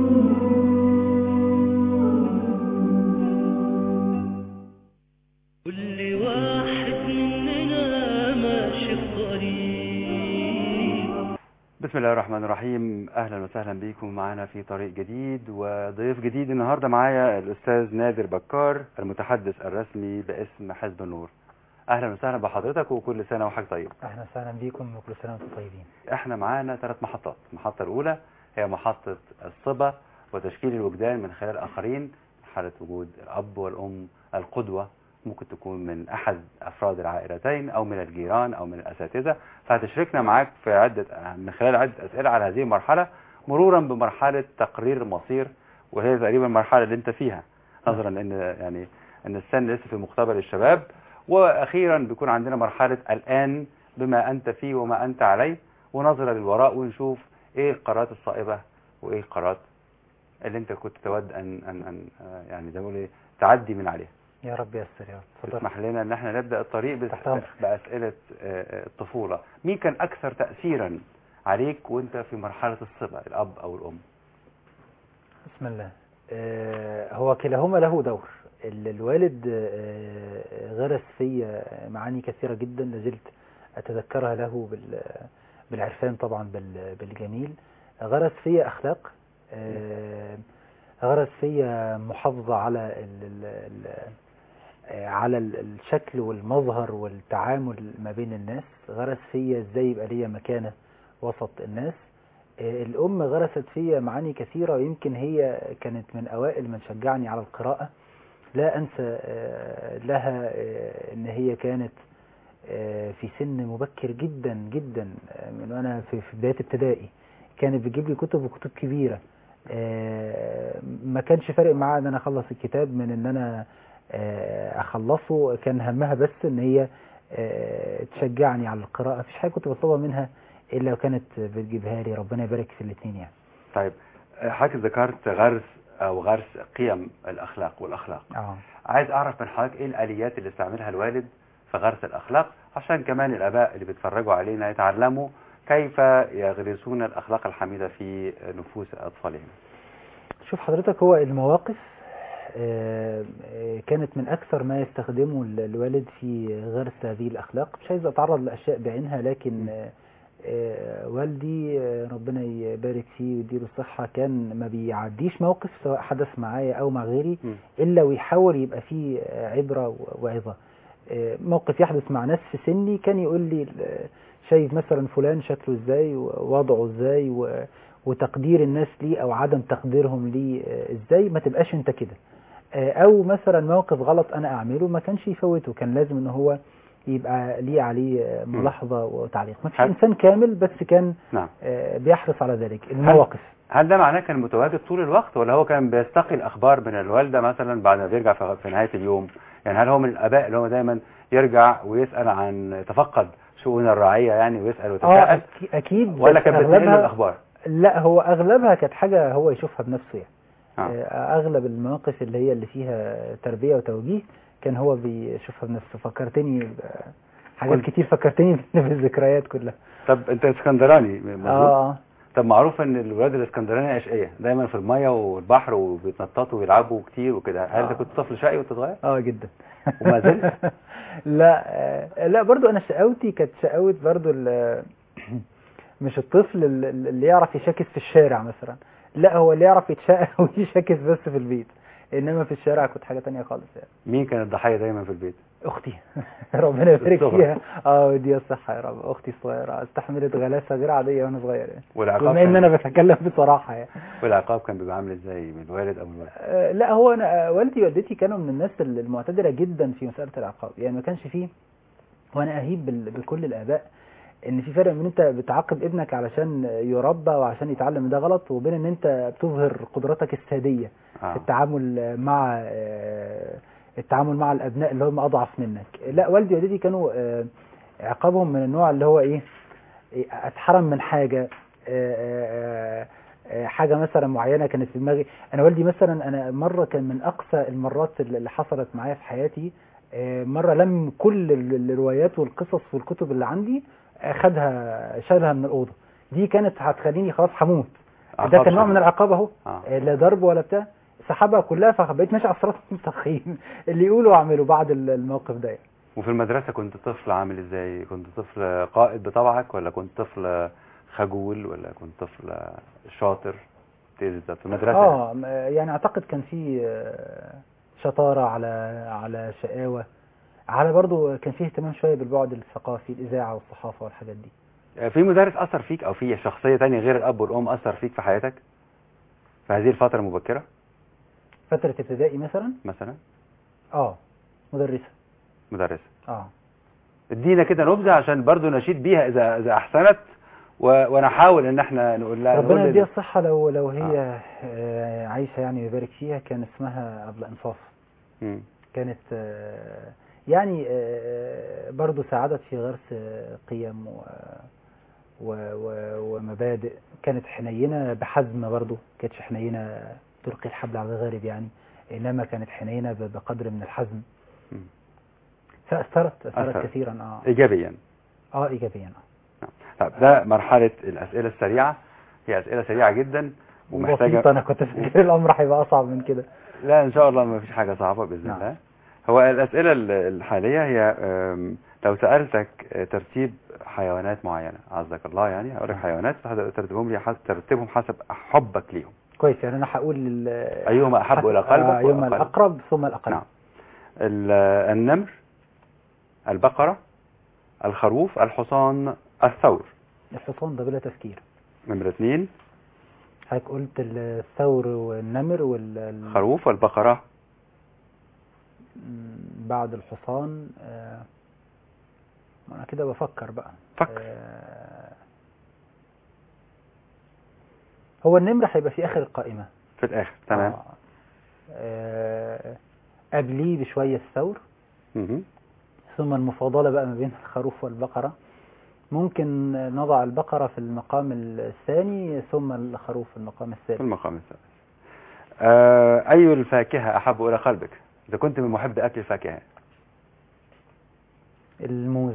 كل واحد مننا ماشي الطريق. بسم الله الرحمن الرحيم. اهلا وسهلا بكم معنا في طريق جديد وضيف جديد. النهارده معايا الاستاذ نادر بكار المتحدث الرسمي باسم حزب النور. اهلا وسهلا بحضرتك وكل سنه وحضرتك طيب. اهلا وسهلا بكم وكل سنه وانتم طيبين. احنا معانا 3 محطات. المحطه الاولى هي محطه الصبا وتشكيل الوجدان من خلال اخرين، حاله وجود الاب والام، القدوه ممكن تكون من احد افراد العائلتين او من الجيران او من الاساتذه، فهتشركنا معاك في من خلال عده اسئله على هذه المرحله، مرورا بمرحله تقرير المصير، وهي تقريبا المرحله اللي انت فيها نظرا ان السن لسه في مقتبل الشباب. واخيرا بيكون عندنا مرحله الان بما انت فيه وما انت عليه، ونظره للوراء ونشوف ايه القرارات الصائبه وايه القرارات اللي انت كنت تود ان يعني زي ما بيقولوا تعدي من عليها. يا رب ييسر يا رب. تسمح لنا ان احنا نبدا الطريق باسئله الطفوله. مين كان اكثر تاثيرا عليك وانت في مرحله الصبا، الاب او الام؟ بسم الله. هو كلاهما له دور. الوالد غرس في معاني كثيره جدا لازلت اتذكرها له بالعرفان طبعا بالجميل. غرس في اخلاق، غرس في محافظه على الشكل والمظهر والتعامل ما بين الناس، غرس فيا ازاي يبقى ليا مكانة وسط الناس. الأم غرست فيا معاني كثيرة، ويمكن هي كانت من أوائل من شجعني على القراءة. لا أنسى لها إن هي كانت في سن مبكر جدا جدا، من وأنا في بداية ابتدائي كانت بتجيب لي كتب وكتب كبيرة. ما كانش فارق معاها ان انا اخلص الكتاب من ان انا اخلصه، كان همها بس ان هي تشجعني على القراءة. مفيش حاجة كنت بطلبها منها الا لو كانت بتجيبها لي. ربنا يبارك في الاثنين يعني. طيب حضرتك ذكرت غرس قيم الاخلاق والاخلاق. عايز اعرف من حضرتك ايه الاليات اللي استعملها الوالد في غرس الاخلاق، عشان كمان الاباء اللي بيتفرجوا علينا يتعلموا كيف يغرسون الأخلاق الحميدة في نفوس أطفالهم. شوف حضرتك، هو المواقف كانت من أكثر ما يستخدمه الوالد في غرس هذه الأخلاق. مش عايز أتعرض لأشياء بعينها، لكن والدي ربنا يبارك فيه ويديله الصحة كان ما بيعديش موقف سواء حدث معايا أو مع غيري إلا ويحاول يبقى فيه عبرة وعظة. موقف يحدث مع ناس في سني كان يقول لي شايف مثلا فلان شكله ازاي ووضعه ازاي وتقدير الناس ليه او عدم تقديرهم ليه ازاي، ما تبقاش انت كده. او مثلا موقف غلط انا اعمله ما كانش يفوته، كان لازم ان هو يبقى ليه عليه ملاحظة وتعليق. ما فيش انسان كامل، بس كان بيحرص على ذلك. المواقف هل ده معناه كان متواجد طول الوقت، ولا هو كان بيستقي الاخبار من الوالدة مثلا بعد ما بيرجع في نهاية اليوم؟ يعني هل هو من الاباء اللي هو دايما يرجع ويسأل عن تفقد شؤون الرعية يعني ويسأل ويتساءل؟ اكيد. ولا كان بتنقل الاخبار؟ لا، هو اغلبها كانت حاجة هو يشوفها بنفسه يعني. اغلب المواقف اللي فيها تربية وتوجيه كان هو بيشوفها بنفسه. فكرتني حاجات كتير، فكرتني بالذكريات كلها. طب انت اسكندراني مظبوط؟ طب معروف ان الولاد الاسكندراني اشقية دايما في المية والبحر وبيتنططوا ويلعبوا كتير وكده. هل انت كنت طفل شقي وانت صغير؟ جدا. وما زلت؟ لا برضو انا شقاوتي كانت شقاوة برضو مش الطفل اللي يعرف يشاكس في الشارع مثلا، لا هو اللي يعرف يتشقى ويشاكس بس في البيت، انما في الشارع كنت حاجة تانية خالص يعني. مين كانت الضحية دايما في البيت؟ اختي. ربنا يبارك فيها. دي الصحة يا رب. اختي الصغيرة استحملت غلاسة غير عادية وانا صغير يعني. والعقاب بما ان انا بتكلم بصراحة يعني. والعقاب كان بيبقى عامل ازاي، من الوالد او من الوالد؟ لا، هو انا والدي ووالدتي كانوا من الناس المعتدلة جدا في مسألة العقاب. يعني ما كانش فيه، وانا اهيب بكل الاباء ان في فرق من انت بتعاقب ابنك علشان يربى وعشان يتعلم ده غلط، وبين ان انت بتظهر قدراتك السادية في التعامل مع الابناء اللي هم اضعف منك. لا، والدي ووالدتي كانوا عقابهم من النوع اللي هو اتحرم من حاجة مثلا معينة كانت في دماغي. انا والدي مثلا، انا مرة كان من اقصى المرات اللي حصلت معايا في حياتي، مرة لم كل الروايات والقصص والكتب اللي عندي شالها من الأوضة. دي كانت هتخليني خلاص هموت. ده كان نوع من العقاب اهو. آه. لا ضرب ولا بتاع، سحبها كلها، فبقيت ماشي على الصراط المستقيم. اللي يقولوا اعملوا بعد الموقف ده يعني. وفي المدرسة كنت طفل عامل ازاي؟ كنت طفل قائد بطبعك، ولا كنت طفل خجول، ولا كنت طفل شاطر في المدرسة؟ يعني اعتقد كان في شطارة على شقاوة، على برضو كان فيه اهتمام شوية بالبعد الثقافي، الإذاعة والصحافة والحاجات دي. في مدرس أثر فيك، أو في شخصية تانية غير الأب والأم أثر فيك في حياتك في هذه الفترة المبكرة؟ فترة ابتدائي مثلا؟ مدرسة. مدرسة. ادينا كده نبذة عشان برضو نشيد بيها إذا أحسنت، ونحاول إن احنا نقول لها ربنا يديها الصحة لو هي عايشة يعني، ويبارك فيها. كان اسمها أبلة إنصاف. كانت يعني برضو ساعدت في غرس قيم ومبادئ. كانت حنينة بحزم، برضو كانتش حنينة تلقي الحبل على الغارب يعني، إنما كانت حنينة بقدر من الحزم. فأثرت كثيرا. إيجابيا. إيجابيا. طب ده مرحلة الأسئلة السريعة، هي أسئلة سريعة جدا ومحتاجة. أنا كنت فاكر الأمر هيبقى أصعب من كده. لا إن شاء الله ما فيش حاجة صعبة بإذن الله. هو الأسئلة الحالية هي لو سألتك ترتيب حيوانات معينة عزك الله، يعني هقول لك حيوانات ترتبهم حسب حبك ليهم. كويس، يعني أنا هقول أيهما أحب إلى قلبك؟ أيهما الأقرب ثم الأقل. نعم. النمر، البقرة، الخروف، الحصان، الثور. الحصان ده بلا تفكير. نمرة 2. حضرتك قلت الثور والنمر الخروف والبقرة. بعد الحصان. أنا كده بفكر بقى. فكر. هو النمر هيبقى في آخر القائمة. في الآخر، تمام. قبليه بشوية الثور. ثم المفاضلة بقى ما بين الخروف والبقرة. ممكن نضع البقرة في المقام الثاني، ثم الخروف في المقام الثالث. في المقام الثالث. أي الفاكهة أحب إلى قلبك إذا كنت من محب أكل الفاكهة؟ الموز.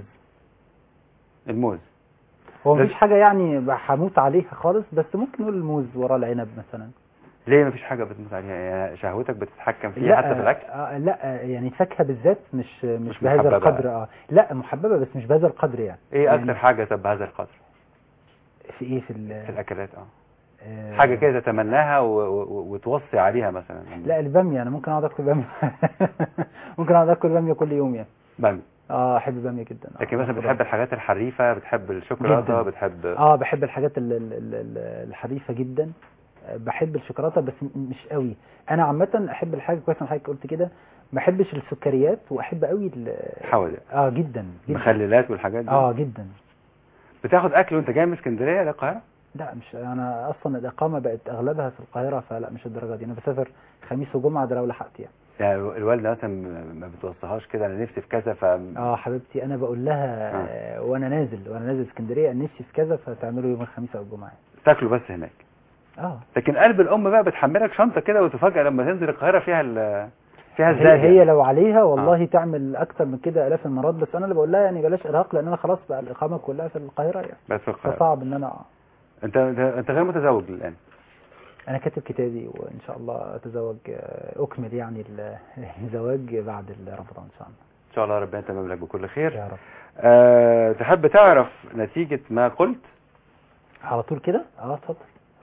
هو مفيش حاجة يعني هموت عليها خالص، بس ممكن نقول الموز وراء العنب مثلا. ليه مفيش حاجة بتموت عليها؟ يعني شهوتك بتتحكم فيها حتى في الأكل؟ لا يعني الفاكهة بالذات مش بهذا القدر. لا محببة بس مش بهذا القدر يعني. ايه أكتر حاجة بهذا القدر؟ في ايه؟ في الأكلات. حاجة كده تتمناها وتوصي عليها مثلا. لا البامية، أنا ممكن أقعد أكل بامية. ممكن أقعد أكل بامية كل يوم يعني. بامية. أحب بامية جدا. لكن مثلا بتحب الحاجات الحريفة، بتحب الشوكولاتة، بتحب بحب الحاجات الحريفة جدا. بحب الشوكولاتة بس مش قوي. أنا عامة أحب الحاجة، كويس إن حضرتك قلت كده، ما أحبش السكريات، وأحب قوي الحوادق. جدا. مخللات والحاجات دي. جدا. بتاخد أكل وأنت جاي من اسكندرية للقاهرة؟ لا مش، أنا أصلا الإقامة بقت أغلبها في القاهرة، فلا مش الدرجة دي. أنا بسافر خميس وجمعة، ده لو لحقت يعني. الوالدة مثلا ما بتوصيهاش كده أنا نفسي في كذا حبيبتي أنا بقول لها وأنا نازل اسكندرية نفسي في كذا، فتعملوا يوم الخميس أو الجمعة. تاكلوا بس هناك. لكن قلب الأم بقى بتحملك شنطة كده وتفاجأ لما تنزل القاهرة فيها الزاد. هي لو عليها والله تعمل أكتر من كده آلاف المرات، بس أنا اللي بقول لها يعني بلاش إرهاق، لأن أنا خلاص بقى الإقامة كلها في القاهرة يعني. بس في القاهرة. فصعب إن أنا أنت غير متزوج الآن؟ أنا كاتب كتابي، وإن شاء الله أتزوج، أكمل يعني الزواج بعد رمضان إن شاء الله. إن شاء الله ربنا يتمم لك بكل خير. يا رب. تحب تعرف نتيجة ما قلت؟ على طول كده؟ اتفضل.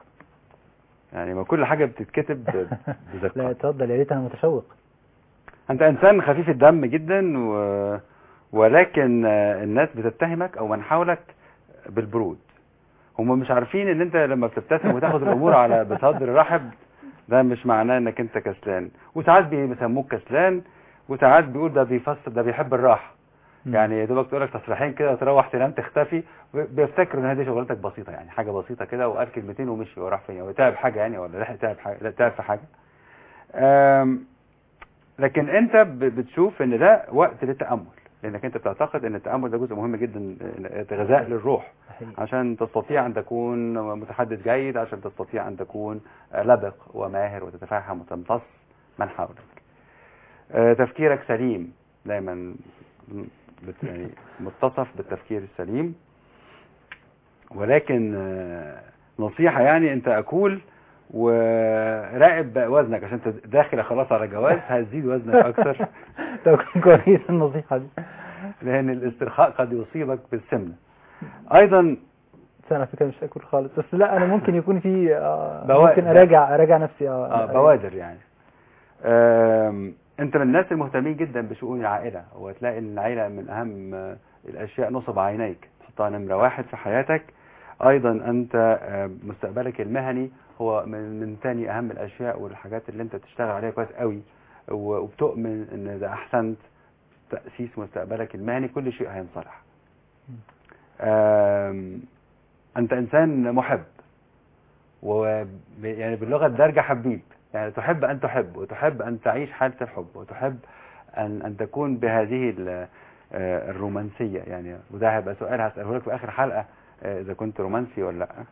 يعني ما كل حاجة بتتكتب بدقة. لا اتفضل، يا ريت، أنا متشوق. أنت إنسان خفيف الدم جدا ولكن الناس بتتهمك أو من حولك بالبرود. هم مش عارفين ان انت لما بتبتسم وتاخد الامور على بصدر رحب، ده مش معناه انك انت كسلان. وساعات بيسموك كسلان، وساعات بيقول ده بيفسر ده بيحب الراحه. يعني يا دوبك تقول لك تصريحين كده وتروح تنام تختفي، بيفتكروا ان هذه شغلتك بسيطه، يعني حاجه بسيطه كده، وقال كلمتين ومشي وراح فين، وتعب حاجه يعني، ولا لحق تعب في حاجه. لكن انت بتشوف ان ده وقت للتامل، لانك انت بتعتقد ان التامل ده جزء مهم جدا، غذاء للروح، عشان تستطيع ان تكون متحدث جيد، عشان تستطيع ان تكون لبق وماهر وتتفهم وتمتص من حولك. تفكيرك سليم دايما، يعني متصف بالتفكير السليم، ولكن نصيحة يعني، انت اكول وراقب بقى وزنك، عشان انت داخل خلاص على جواز هتزيد وزنك اكتر. طب كويس النصيحة دي. لان الاسترخاء قد يصيبك بالسمنة. ايضا بس انا على فكرة مش اكل خالص، بس لا انا ممكن يكون في بوادر. ممكن اراجع نفسي بوادر يعني. انت من الناس المهتمين جدا بشؤون العائلة، وتلاقي ان العائلة من اهم الاشياء نصب عينيك، تحطها نمرة واحد في حياتك. ايضا انت مستقبلك المهني هو من تاني اهم الاشياء والحاجات اللي انت بتشتغل عليها كويس قوي، وبتؤمن ان اذا احسنت تأسيس مستقبلك المهني كل شيء هينصلح. انت انسان محب، يعني باللغة الدارجة حبيب، يعني تحب أن تحب، وتحب أن تعيش حالة الحب، وتحب أن تكون بهذه الرومانسية يعني. وده هيبقى سؤال هسأله لك في آخر حلقة، إذا كنت رومانسي ولا لا.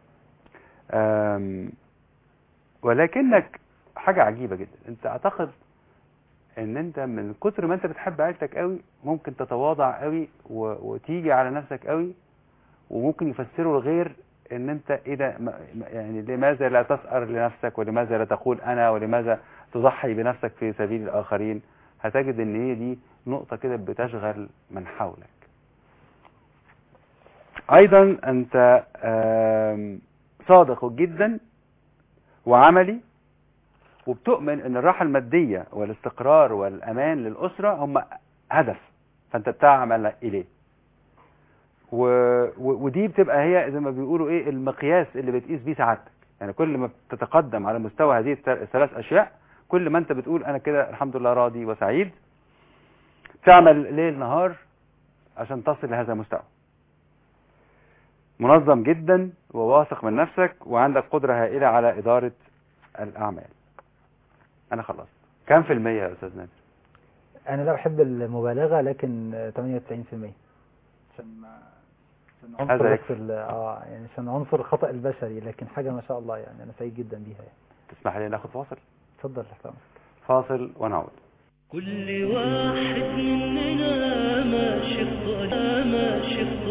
ولكنك حاجة عجيبة جدا، أنت أعتقد أن أنت من كتر ما أنت بتحب عيلتك قوي ممكن تتواضع قوي وتيجي على نفسك قوي، وممكن يفسروا الغير ان انت اذا يعني لماذا لا تسأر لنفسك، ولماذا لا تقول انا، ولماذا تضحي بنفسك في سبيل الاخرين. هتجد ان هي دي نقطة كده بتشغل من حولك. ايضا انت صادق جدا وعملي، وبتؤمن ان الراحة المادية والاستقرار والامان للأسرة هم هدف، فانت بتعمل اليه. ودي بتبقى هي زي ما بيقولوا ايه المقياس اللي بتقيس بيه سعادتك. يعني كل ما بتتقدم على مستوى هذه الثلاث اشياء، كل ما انت بتقول انا كده الحمد لله راضي وسعيد. تعمل ليل نهار عشان تصل لهذا المستوى. منظم جدا وواثق من نفسك، وعندك قدرة هائلة على إدارة الأعمال. أنا خلصت. كم في المية يا أستاذ نادر؟ انا لا بحب المبالغة، لكن 98%. عشان هذا عنصر يكفي. بس يعني عشان عنصر الخطأ البشري، لكن حاجة ما شاء الله يعني انا سعيد جدا بيها يعني. تسمح لي ناخد فاصل؟ اتفضل يا حسام. فاصل ونعود. كل واحد مننا ماشي في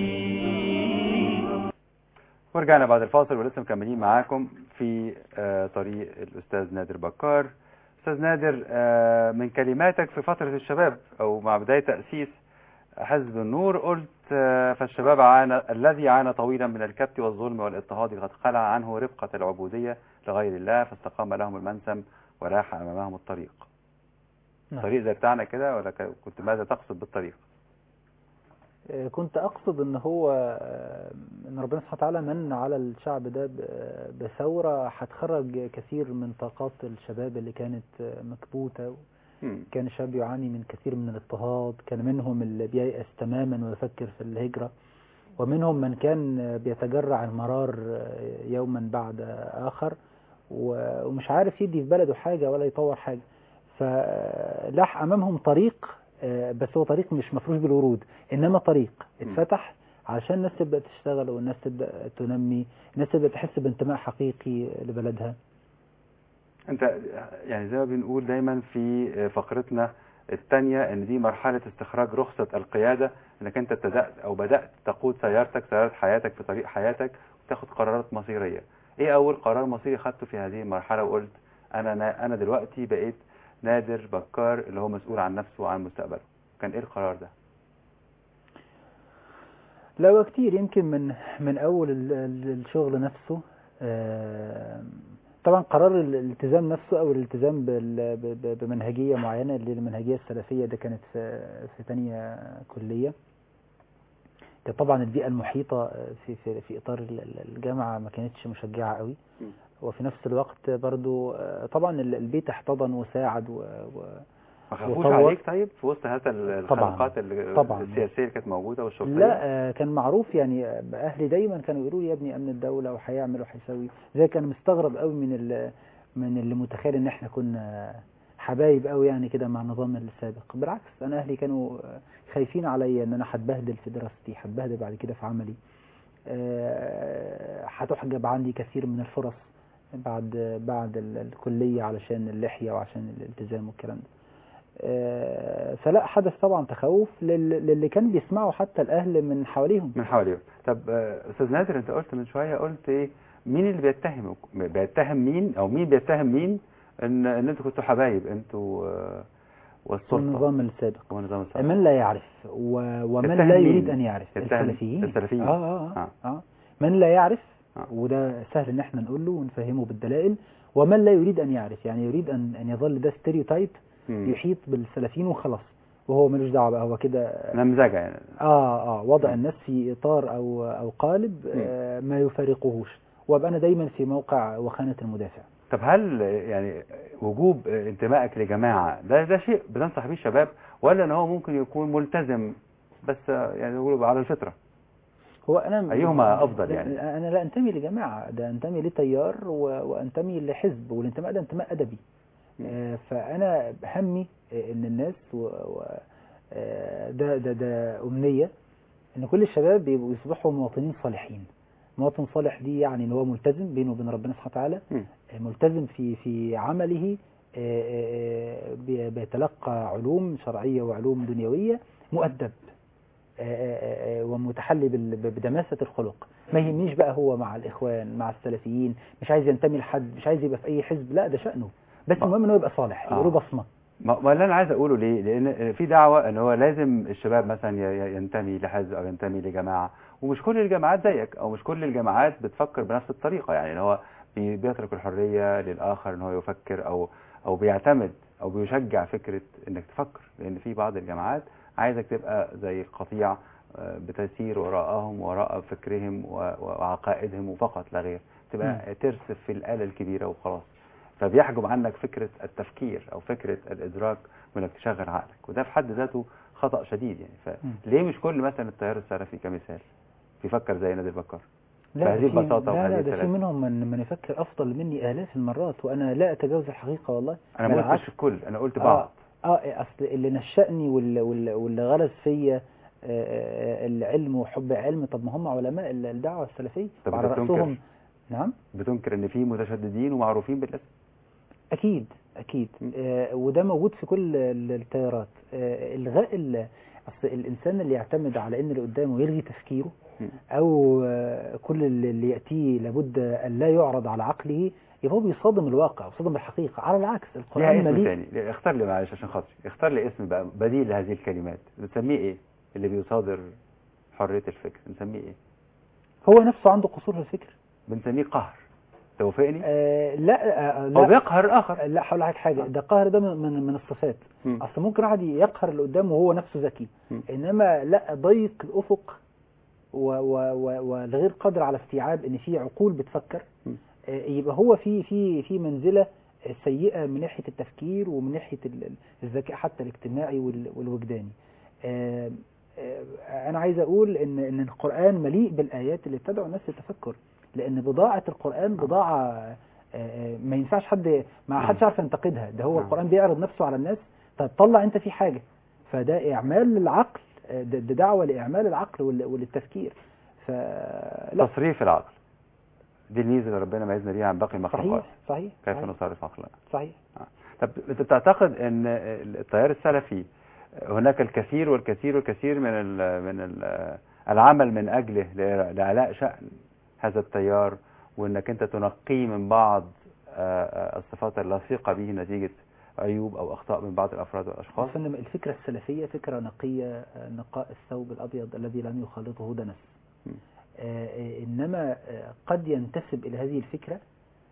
طريق. ورجعنا بعد الفاصل ولسه مكملين معاكم في طريق الأستاذ نادر بكار. أستاذ نادر، من كلماتك في فترة الشباب أو مع بداية تأسيس حزب النور قلت فالشباب الذي عانى طويلا من الكبت والظلم والاضطهاد قد خلع عنه ربقة العبودية لغير الله، فاستقام لهم المنسم ولاح أمامهم الطريق. طريق زي بتاعنا كده، ولا كنت ماذا تقصد بالطريق؟ كنت أقصد إن هو إن ربنا سبحانه وتعالى من على الشعب ده بثورة هتخرج كثير من طاقات الشباب اللي كانت مكبوتة. كان الشباب يعاني من كثير من الاضطهاد، كان منهم اللي بييأس تماما ويفكر في الهجرة، ومنهم من كان بيتجرع المرار يوما بعد آخر ومش عارف يدي في بلده حاجة ولا يطور حاجة. فلاح أمامهم طريق، بس هو طريق مش مفروش بالورود، إنما طريق اتفتح عشان الناس تبدأ تشتغل، والناس تبدأ تنمي، الناس تبدأ تحس بانتماء حقيقي لبلدها. انت يعني زي ما بنقول دايما في فقرتنا الثانية ان دي مرحلة استخراج رخصة القيادة، انك انت ابتدأت او بدأت تقود سيارة حياتك في طريق حياتك وتاخد قرارات مصيرية. ايه اول قرار مصيري خدته في هذه المرحلة وقلت انا دلوقتي بقيت نادر بكار اللي هو مسؤول عن نفسه وعن مستقبله؟ كان ايه القرار ده؟ لا هو كتير، يمكن من اول الشغل نفسه. طبعا قرار الالتزام نفسه او الالتزام بمنهجية معينة، اللي المنهجية السلفية ده كانت في تانية كلية. كانت طبعا البيئة المحيطة في اطار الجامعة ما كانتش مشجعة قوي، وفي نفس الوقت برضو طبعا البيت احتضن وساعد ما خافوش عليك طيب في وسط هذا الخلقات طبعا السياسية اللي كانت موجودة والشرطية؟ لا كان معروف يعني، اهلي دايما كانوا يقولوا لي يا ابني امن الدولة وهيعمل وهيسوي. زي كان مستغرب قوي من اللي متخيل ان احنا كنا حبايب قوي يعني كده مع النظام السابق. بالعكس انا اهلي كانوا خايفين عليا ان انا هتبهدل في دراستي، هتبهدل بعد كده في عملي، هتحجب عندي كثير من الفرص بعد الكلية علشان اللحية وعشان الالتزام والكلام ده. فلا حدث طبعا تخوف للي كان بيسمعوا حتى الأهل من حواليهم. من حواليهم. طب أستاذ نادر، أنت قلت من شوية، قلت إيه، مين اللي بيتهم مين، أو مين بيتهم مين إن أنتوا كنتوا حبايب أنتوا والسلطة النظام السابق. والنظام السابق. من لا يعرف ومن لا يريد أن يعرف. السلفيين. من لا يعرف، وده سهل ان احنا نقول له ونفهمه بالدلائل. ومن لا يريد ان يعرف، يعني يريد ان يظل ده ستيريوتايب يحيط بالسلفيين وخلاص، وهو ملوش دعوه بقى، هو كده نمذجه يعني. وضع الناس في اطار او قالب ما يفارقهوش، وابقى انا دايما في موقع وخانه المدافع. طب هل يعني وجوب انتمائك لجماعه ده شيء بتنصح بيه الشباب، ولا ان هو ممكن يكون ملتزم بس يعني يقولوا على الفطره؟ هو أنا أيهما أفضل يعني؟ أنا لا أنتمي لجماعة، ده أنتمي لتيار وأنتمي لحزب، والانتماء ده انتماء أدبي. فأنا همي إن الناس ده أمنية إن كل الشباب يصبحوا مواطنين صالحين. مواطن صالح دي يعني إن هو ملتزم بينه وبين ربنا سبحانه وتعالى، ملتزم في عمله، بيتلقى علوم شرعية وعلوم دنيوية، مؤدب ومتحلي بدماسة الخلق. ما يهمنيش بقى هو مع الإخوان مع السلفيين، مش عايز ينتمي لحد، مش عايز يبقى في أي حزب، لا ده شأنه، بس المهم إنه يبقى صالح، يبقى له بصمة. ما اللي أنا عايز أقوله ليه؟ لأن في دعوة إن هو لازم الشباب مثلا ينتمي لحزب أو ينتمي لجماعة، ومش كل الجماعات زيك، أو مش كل الجماعات بتفكر بنفس الطريقة. يعني إن هو بيترك الحرية للآخر إن هو يفكر، أو بيعتمد أو بيشجع فكرة إنك تفكر، لأن في بعض الجماعات عايزك تبقى زي القطيع بتسير وراءهم وراء فكرهم وعقائدهم وفقط لا غير، تبقى ترسف في الآلة الكبيرة وخلاص، فبيحجب عنك فكرة التفكير أو فكرة الإدراك وإنك تشغل عقلك، وده في حد ذاته خطأ شديد يعني. فليه مش كل مثلا التيار السلفي كمثال بيفكر زي نادر بكار بهذه البساطة وهذه السلاسة؟ لا، ده في منهم من يفكر أفضل مني آلاف المرات، وأنا لا أتجاوز الحقيقة والله. أنا ما قلتش الكل، أنا قلت بعض. أصل اللي نشأني واللي غرس فيا العلم وحب العلم، طب ما هم علماء الدعوة السلفية وعلى رأسهم. نعم. بتنكر ان في متشددين ومعروفين بالاسم؟ اكيد وده موجود في كل التيارات. الغاء اصل الانسان اللي يعتمد على ان اللي قدامه يلغي تفكيره، او كل اللي ياتيه لابد ان لا يعرض على عقله، يبقى هو بيصادم الواقع ويصادم الحقيقه. على العكس القران مليء. ثاني اختار لي معلش عشان خاطري، اختار لي اسم بقى بديل لهذه الكلمات، بتسميه ايه اللي بيصادر حريه الفكر؟ بنسميه ايه؟ هو نفسه عنده قصور في الفكر، بنسميه قهر. توافقني؟ لا هو بيقهر الاخر. لا، هقول لك حاجه، ده قهر ده من الصفات. اصل ممكن واحد يقهر اللي قدامه وهو نفسه ذكي، انما لا، ضيق الافق والغير قادر على استيعاب ان في عقول بتفكر، يبقى هو في منزله سيئه من ناحيه التفكير ومن ناحيه الذكاء حتى الاجتماعي والوجداني. انا عايز اقول ان القرآن مليء بالايات اللي بتدعو الناس للتفكر، لان بضاعة القرآن بضاعة ما ينفعش ما حدش عارف ينتقدها. ده هو القرآن بيعرض نفسه على الناس، طب طلع انت في حاجة، فده اعمال للعقل، ده دعوة لاعمال العقل وللتفكير. تصريف العقل دي الميزة اللي ربنا ميزنا بيها عن باقي المخلوقات. صحيح. كيف نصرف عقلنا؟ صحيح. طب انت بتعتقد ان التيار السلفي هناك الكثير والكثير والكثير من العمل من أجله لإعلاء شأن هذا التيار، وأنك أنت تنقيه من بعض الصفات اللصيقة به نتيجة عيوب أو أخطاء من بعض الأفراد والأشخاص؟ الفكرة السلفية فكرة نقية، نقاء الثوب الأبيض الذي لم يخالطه دنس. إنما قد ينتسب إلى هذه الفكرة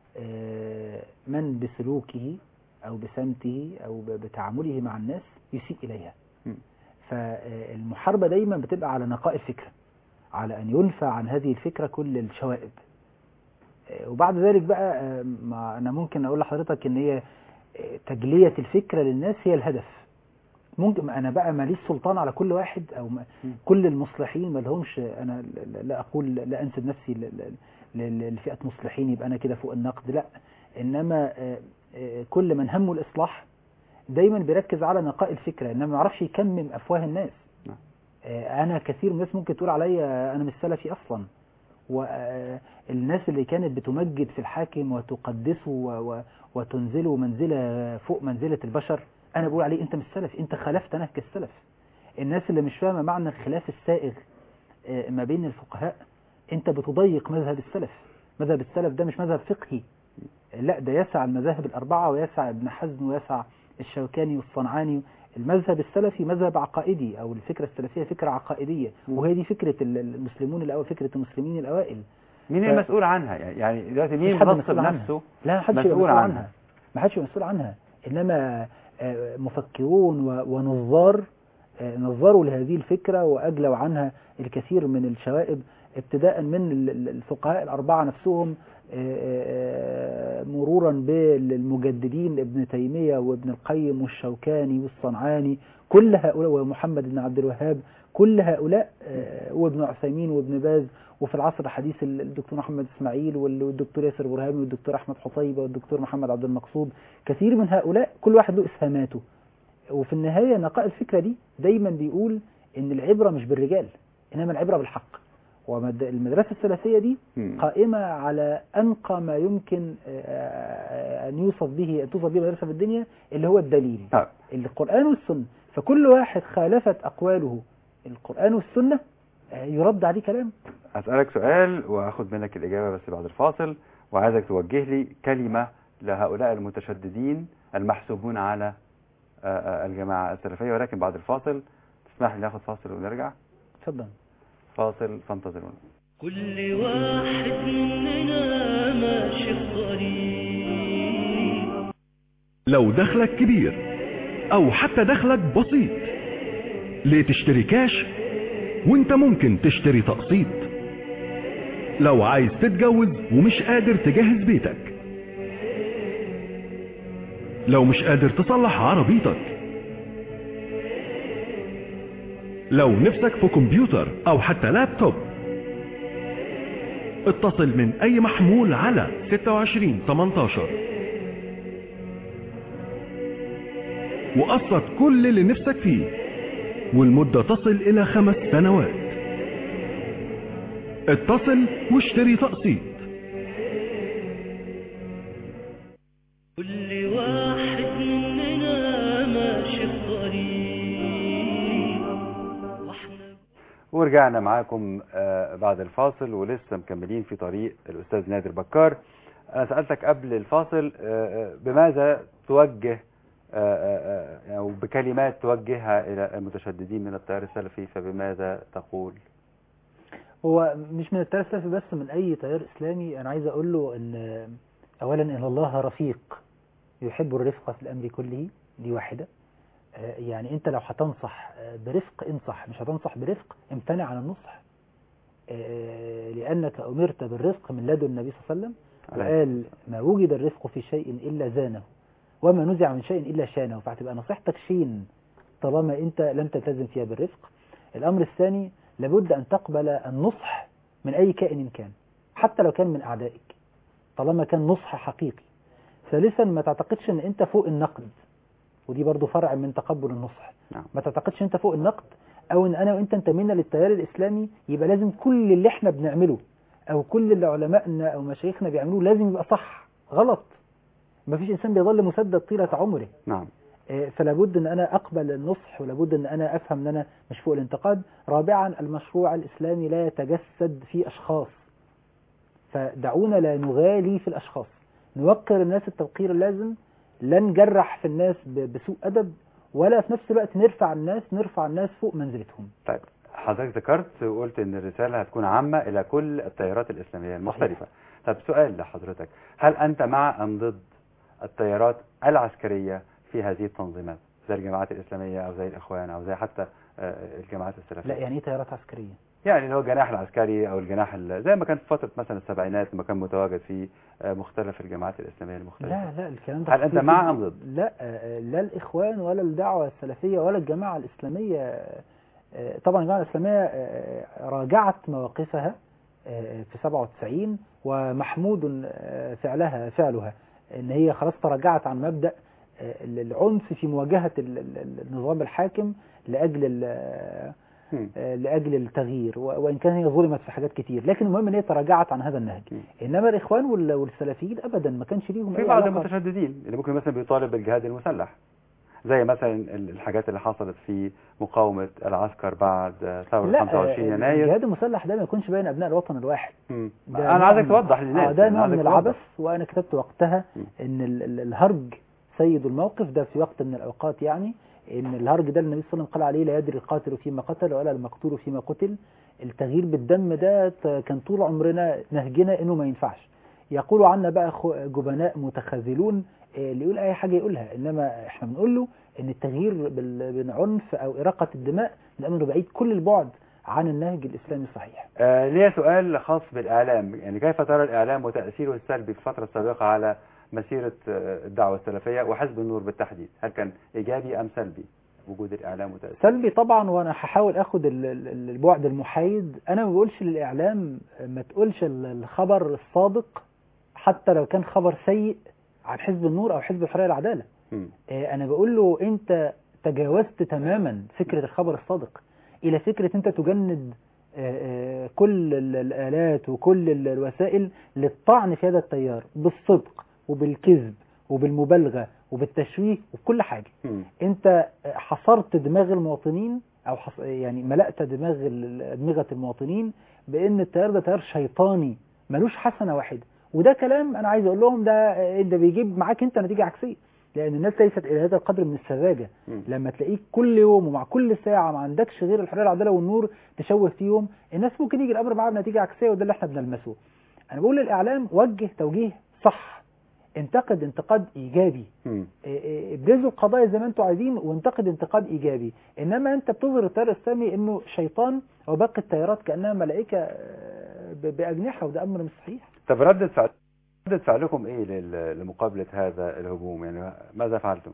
من بسلوكه أو بسمته أو بتعامله مع الناس يسيء إليها. فالمحاربة دايما بتبقى على نقاء الفكرة، على أن ينفى عن هذه الفكرة كل الشوائب. وبعد ذلك بقى أنا ممكن أقول لحضرتك أن هي تجلية الفكرة للناس هي الهدف. ممكن أنا بقى ماليش سلطان على كل واحد، أو كل المصلحين ما لهمش، أنا لا أقول لا أنسب نفسي لفئة مصلحين يبقى أنا كده فوق النقد، لا، إنما كل من همه الإصلاح دايما بيركز على نقاء الفكرة، إنما ما يعرفش يكمم أفواه الناس. أنا كثير من الناس ممكن تقول عليا أنا مش سلفي أصلا، والناس اللي كانت بتمجد في الحاكم وتقدسه وتنزله منزلة فوق منزلة البشر، انا بقول عليه انت مش سلفي، انت خالفت نهج السلف. الناس اللي مش فاهمه معنى الخلاف السائغ ما بين الفقهاء، انت بتضيق مذهب السلف. مذهب السلف ده مش مذهب فقهي، لا ده يسع المذاهب الأربعة ويسع ابن حزم ويسع الشوكاني والصنعاني. المذهب السلفي مذهب عقائدي، أو الفكرة السلفية فكرة عقائدية، وهي دي فكرة المسلمون الأوائل، فكرة المسلمين الأوائل. مين المسؤول عنها؟ يعني دلوقتي مين مفيش حد منصب مسؤول عنها. نفسه لا محدش مسؤول عنها، ما حدش مسؤول عنها، إنما مفكرون ونظار نظروا لهذه الفكرة وأجلوا عنها الكثير من الشوائب، ابتداء من الفقهاء الأربعة نفسهم، مرورا بالمجددين ابن تيمية وابن القيم والشوكاني والصنعاني، كل هؤلاء، ومحمد بن عبد الوهاب، كل هؤلاء، وابن عثيمين وابن باز، وفي العصر الحديث الدكتور محمد اسماعيل والدكتور ياسر برهامي والدكتور احمد حطيبة والدكتور محمد عبد المقصود. كثير من هؤلاء كل واحد له اسهاماته، وفي النهاية نقاء الفكرة دي دايما بيقول ان العبرة مش بالرجال انما العبرة بالحق. والمدرسة السلفية دي قائمة على أنقى ما يمكن أن توصف به مدرسة في الدنيا، اللي هو الدليل، القرآن والسنة. فكل واحد خالفت أقواله القرآن والسنة يرد عليه كلام. أسألك سؤال وأخذ منك الإجابة بس بعد الفاصل، وعايزك توجه لي كلمة لهؤلاء المتشددين المحسوبون على الجماعة السلفية، ولكن بعد الفاصل. تسمح لي ناخذ فاصل ونرجع؟ تفضل. فاصل فانتظرونا. كل واحد مننا ماشي الطريق. لو دخلك كبير او حتى دخلك بسيط، ليه تشتري كاش وانت ممكن تشتري تقسيط؟ لو عايز تتجوز ومش قادر تجهز بيتك، لو مش قادر تصلح عربيتك، لو نفسك في كمبيوتر او حتى لابتوب، اتصل من اي محمول على 2618 وقسط كل اللي نفسك فيه، والمدة تصل الى 5 سنوات. اتصل واشتري تقسيط. كل واحد مننا ماشي الطريق. ورجعنا معاكم بعد الفاصل، ولسه مكملين في طريق الأستاذ نادر بكار. أنا سألتك قبل الفاصل بماذا توجه أو بكلمات توجهها إلى المتشددين من التيار السلفي، فبماذا تقول؟ هو مش من التيار السلفي بس، من أي تيار إسلامي. أنا عايز أقول له أن أولا إن الله رفيق يحب الرفق في الأمر كله، دي واحدة. يعني أنت لو هتنصح برفق انصح، مش هتنصح برفق امتنع عن النصح، لأنك أمرت بالرفق من لدن النبي صلى الله عليه وسلم، وقال ما وجد الرفق في شيء إلا زانه وما نزع من شيء إلا شانه. فهتبقى نصيحتك شين طالما أنت لم تلتزم فيها بالرفق. الأمر الثاني، لابد أن تقبل النصح من أي كائن كان، حتى لو كان من أعدائك، طالما كان نصح حقيقي. ثالثا، ما تعتقدش أن أنت فوق النقد، ودي برضو فرع من تقبل النصح. ما تعتقدش أنت فوق النقد، أو أن أنا وأنت انتمينا للتيار الإسلامي يبقى لازم كل اللي احنا بنعمله أو كل اللي علمائنا أو مشايخنا بيعملوه لازم يبقى صح. غلط. ما فيش إنسان بيظل مسدد طيلة عمره. نعم. فلابد أن أنا أقبل النصح، ولابد أن أنا أفهم أن أنا مش فوق الانتقاد. رابعا، المشروع الإسلامي لا يتجسد في أشخاص، فدعونا لا نغالي في الأشخاص، نوقر الناس التوقير اللازم، لا نجرح في الناس بسوء أدب، ولا في نفس الوقت نرفع الناس فوق منزلتهم. طيب حضرتك ذكرت وقلت ان الرسالة هتكون عامة الى كل التيارات الإسلامية المختلفة. طب سؤال لحضرتك، هل انت مع ام ضد التيارات العسكرية في هذه التنظيمات زي الجماعات الإسلامية او زي الإخوان او زي حتى الجماعات السلفية؟ لا، يعني ايه تيارات عسكرية؟ يعني اللي هو الجناح العسكري او الجناح زي ما كان في فترة مثلا السبعينات لما كان متواجد في مختلف الجماعات الإسلامية المختلفة. لا الكلام ده هل انت مع ام ضد؟ لا الإخوان ولا الدعوة السلفية ولا الجماعة الإسلامية. طبعا الجماعة الإسلامية راجعت مواقفها في 97 ومحمود فعلها ان هي خلاص تراجعت عن مبدأ العنف في مواجهة النظام الحاكم لأجل التغيير، وإن كان هي ظلمت في حاجات كتير، لكن المهم ان هي تراجعت عن هذا النهج. إنما الإخوان والسلفيين أبدا ما كانش ليهم في بعض المتشددين اللي ممكن مثلا بيطالب بالجهاد المسلح، زي مثلا الحاجات اللي حصلت في مقاومة العسكر بعد ثورة لا 25 يناير. الجهاد المسلح ده ما يكونش بين ابناء الوطن الواحد. انا نوع عايزك من- توضح للناس. ده يعني نوع عايزك من توضح. العبث، وانا كتبت وقتها مم. ان الهرج سيد الموقف ده في وقت من الاوقات، يعني ان الهرج ده النبي صلى الله عليه وسلم قال عليه لا يدري القاتل فيما قتل ولا المقتول فيما قتل. التغيير بالدم ده كان طول عمرنا نهجنا انه ما ينفعش. يقولوا عنا بقى جبناء متخاذلون، اللي يقول اي حاجه يقولها، انما احنا بنقول له ان التغيير بالعنف او اراقه الدماء ده امر بعيد كل البعد عن النهج الاسلامي الصحيح. ليه سؤال خاص بالإعلام، يعني كيف ترى الإعلام وتأثيره السلبي في الفترة السابقة على مسيرة الدعوة السلفية وحزب النور بالتحديد؟ هل كان إيجابي أم سلبي وجود الإعلام وتأثيره؟ سلبي طبعا، وانا هحاول اخد البعد المحايد. انا ما بقولش للاعلام ما تقولش الخبر الصادق حتى لو كان خبر سيء عن حزب النور او حزب الحريه والعداله. انا بقول له انت تجاوزت تماما فكره الخبر الصادق الى فكره انت تجند كل الآلات وكل الوسائل للطعن في هذا التيار بالصدق وبالكذب وبالمبالغة وبالتشويه وبكل حاجة. انت حصرت دماغ المواطنين او يعني ملأت أدمغة المواطنين بان التيار ده تيار شيطاني ملوش حسنة واحدة. وده كلام انا عايز اقول لهم ده بيجيب معاك انت نتيجة عكسية، لان الناس ليست الى هذا القدر من السذاجه. لما تلاقيك كل يوم ومع كل ساعه ما عندكش غير الحريه والعداله والنور تشوه فيهم، الناس ممكن يجي الامر معاها بنتيجه عكسيه، وده اللي احنا بنلمسه. انا بقول للاعلام وجه توجيه صح، انتقد انتقاد ايجابي، ابرزوا القضايا زي ما انتم عايزين وانتقد انتقاد ايجابي. انما انت بتظهر التيار الاسلامي انه شيطان وباقي التيارات كانها ملائكه باجنحه، وده امر مش صحيح. طب ردة فعلكم ايه لمقابلة هذا الهجوم؟ يعني ماذا فعلتم؟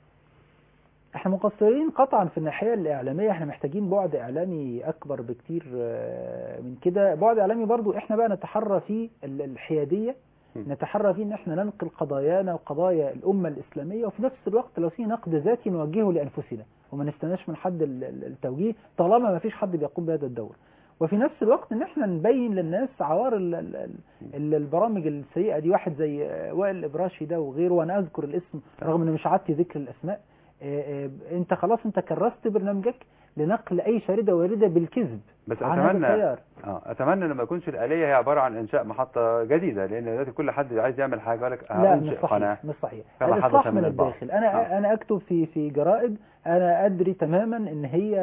احنا مقصرين قطعا في الناحية الإعلامية، احنا محتاجين بعد إعلامي أكبر بكتير من كده. بعد إعلامي برضو احنا بقى نتحرى فيه الحيادية، نتحرى فيه ان احنا ننقل قضايانا وقضايا الأمة الإسلامية، وفي نفس الوقت لو في نقد ذاتي نوجهه لأنفسنا وما نستناش من حد التوجيه طالما ما فيش حد بيقوم بهذا الدور. وفي نفس الوقت ان احنا نبين للناس عوار البرامج السيئة دي. واحد زي وائل الإبراشي ده وغيره، وانا اذكر الاسم رغم ان مش عادتي ذكر الاسماء. انت خلاص انت كرست برنامجك لنقل اي شاردة واردة بالكذب. بس اتمنى لما يكونش الآلية هي عبارة عن انشاء محطة جديدة، لان دلوقتي كل حد عايز يعمل حاجة يقول لك لا مش صحيح، مش صحيح. الإصلاح من الداخل. انا اكتب في جرائد انا ادري تماما ان هي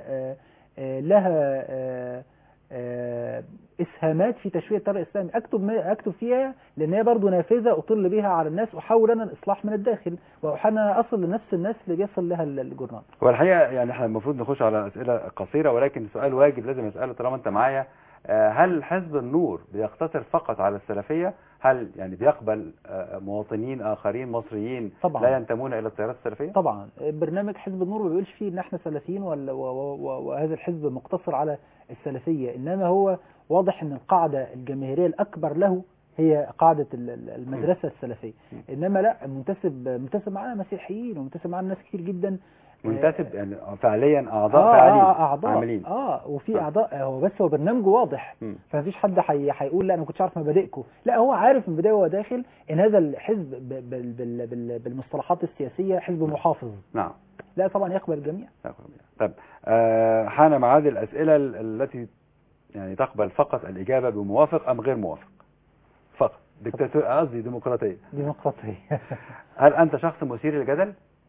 لها اسهامات في تشويه التيار الاسلامي، اكتب فيها لان هي برضه نافذه اطل بها على الناس، واحاول انا الاصلاح من الداخل، واحاول اصل لنفس الناس اللي بيصل لها الجورنال. هو الحقيقه يعني احنا المفروض نخش على اسئله قصيره، ولكن سؤال واجب لازم اساله طالما انت معايا. هل حزب النور بيقتصر فقط على السلفيه؟ هل يعني بيقبل مواطنين اخرين مصريين طبعا لا ينتمون الى التيارات السلفيه؟ طبعا برنامج حزب النور ما بيقولش فيه ان احنا سلفيين وهذا الحزب مقتصر على السلفيه، انما هو واضح ان القاعده الجماهيريه الاكبر له هي قاعده المدرسه السلفيه. انما لا، منتسب معانا مسيحيين ومنتسب معانا ناس كتير جدا، منتسب يعني فعليا اعضاء فعالين اعضاء عاملين وفي اعضاء. هو بس هو برنامجه واضح، فمفيش حد هيقول لا انا ما كنتش عارف مبادئكم. لا، هو عارف من البدايه وهو داخل ان هذا الحزب بالمصطلحات السياسيه حزب محافظ. نعم. لا طبعا يقبل الجميع. طب حان معاد الاسئله التي يعني تقبل فقط الإجابة بموافق أم غير موافق فقط. قصدي ديمقراطية. هل أنت شخص مثير للجدل؟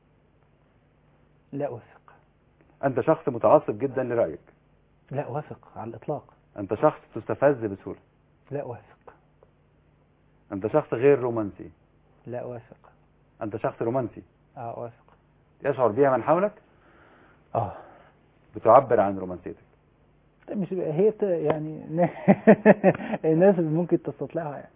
لا أوافق. أنت شخص متعصب جدا لرأيك؟ لا أوافق على الإطلاق. أنت شخص تستفز بسهولة؟ لا أوافق. أنت شخص غير رومانسي؟ لا أوافق. أنت شخص رومانسي؟ أوافق. يشعر بها من حولك؟ آه. بتعبر عن رومانسيتك؟ مش هي يعني الناس ممكن تستطلعها يعني.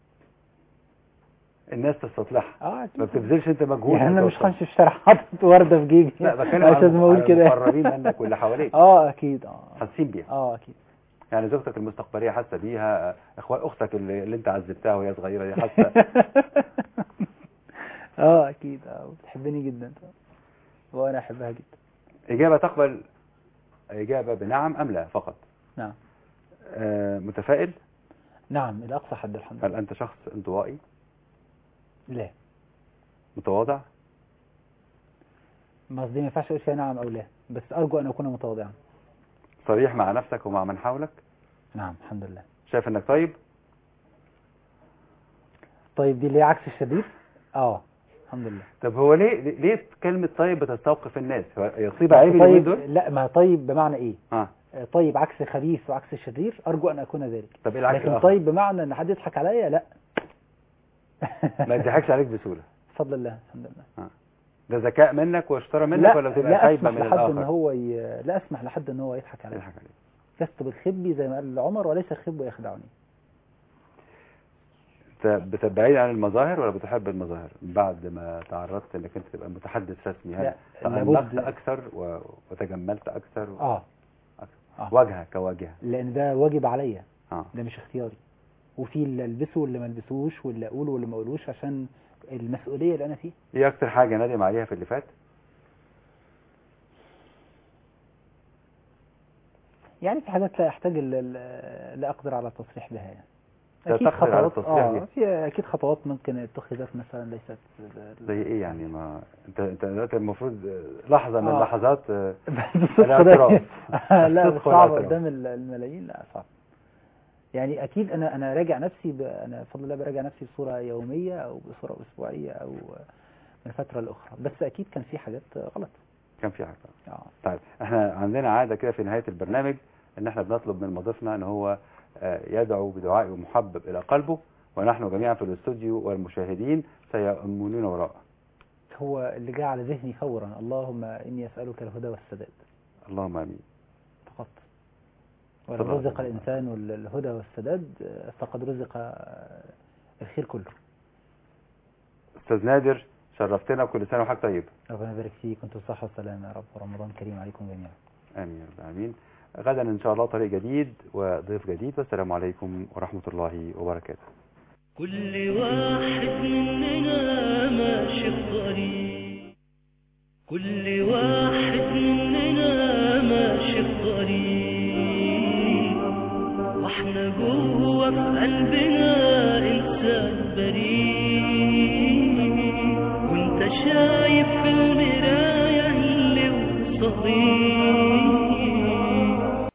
الناس تستطلعها. أكيد. ما بتبذلش انت مجهود يعني انا مش همشي في الشارع حاطط ورده في جيبي. لا بتكلم عن المقربين منك واللي حواليك. اكيد. حاسين بيها. اكيد. يعني زوجتك المستقبليه حاسه بيها، اختك اللي انت عذبتها وهي صغيره دي حاسه. اكيد. بتحبني جدا وانا احبها جدا. اجابه تقبل اجابه بنعم ام لا فقط؟ نعم. متفائل؟ نعم الى اقصى حد الحمد لله. هل انت شخص انطوائي؟ لا. متواضع؟ ما قصدي ما ينفعش اقول فيها نعم او لا، بس ارجو ان اكون متواضعا. صريح مع نفسك ومع من حولك؟ نعم الحمد لله. شايف انك طيب؟ طيب دي اللي هي عكس الشرير؟ الحمد لله. طب هو ليه كلمة طيب بتستوقف الناس؟ هو يصيب عيب اليومين دول؟ لا، ما طيب بمعنى ايه؟ اه طيب عكس خبيث وعكس شرير، ارجو ان اكون ذلك. طب ايه العكس لكن الآخر؟ طيب بمعنى ان حد يضحك عليا، لا. ما يضحكش عليك بسهولة. بفضل الله الحمد لله. ده ذكاء منك واشترى منك لا، ولا بتبقى لا خايبة اسمح من لحد ان الآخر؟ هو لا اسمح لحد ان هو يضحك عليا. يضحك عليك. كسب الخبي زي ما قال عمر، وليس الخب يخدعني. انت بعيد عن المظاهر ولا بتحب المظاهر بعد ما تعرضت انك انت تبقى متحدث رسمي؟ هل تأنقت اكثر وتجملت اكثر؟ وجهه كواجهه، لان ده واجب عليا. ده مش اختياري. وفي اللي البسه واللي ما البسوش، واللي اقوله واللي ما اقولوش، عشان المسؤوليه اللي انا فيها. ايه اكتر حاجه ندم عليها في اللي فات؟ يعني في حاجات لا احتاج لا اقدر على التصريح بها يعني. اكيد خطوات اكيد خطوات ممكن اتخذت مثلا ليست زي ايه يعني؟ ما انت دلوقتي المفروض لحظه من اللحظات الاعتراف. لا صعب قدام الملايين، لا صعب. يعني اكيد انا راجع نفسي انا بفضل الله براجع نفسي بصوره يوميه او بصوره اسبوعيه او من فتره لاخرى، بس اكيد كان في حاجات غلط. كان في حاجات. طيب احنا عندنا عاده كده في نهايه البرنامج ان احنا بنطلب من مضيفنا ان هو يدعو بدعاء محبب الى قلبه، ونحن جميعا في الاستوديو والمشاهدين سيؤمنون وراءه. هو اللي جاء على ذهني فورا: اللهم اني اسالك الهدى والسداد. اللهم امين. فقط. ولو رزق الانسان الهدى والسداد فقد رزق الخير كله. استاذ نادر شرفتنا، وكل سنه وحضرتك طيب. ربنا يبارك فيك، كنتم بصحه وسلامه يا رب، ورمضان كريم عليكم جميعا. امين يا رب العالمين. غدا ان شاء الله طريق جديد وضيف جديد، والسلام عليكم ورحمه الله وبركاته. كل واحد مننا ماشي الطريق، كل واحد مننا ماشي الطريق، واحنا جوه في قلبنا انسان بريء، وانت شايف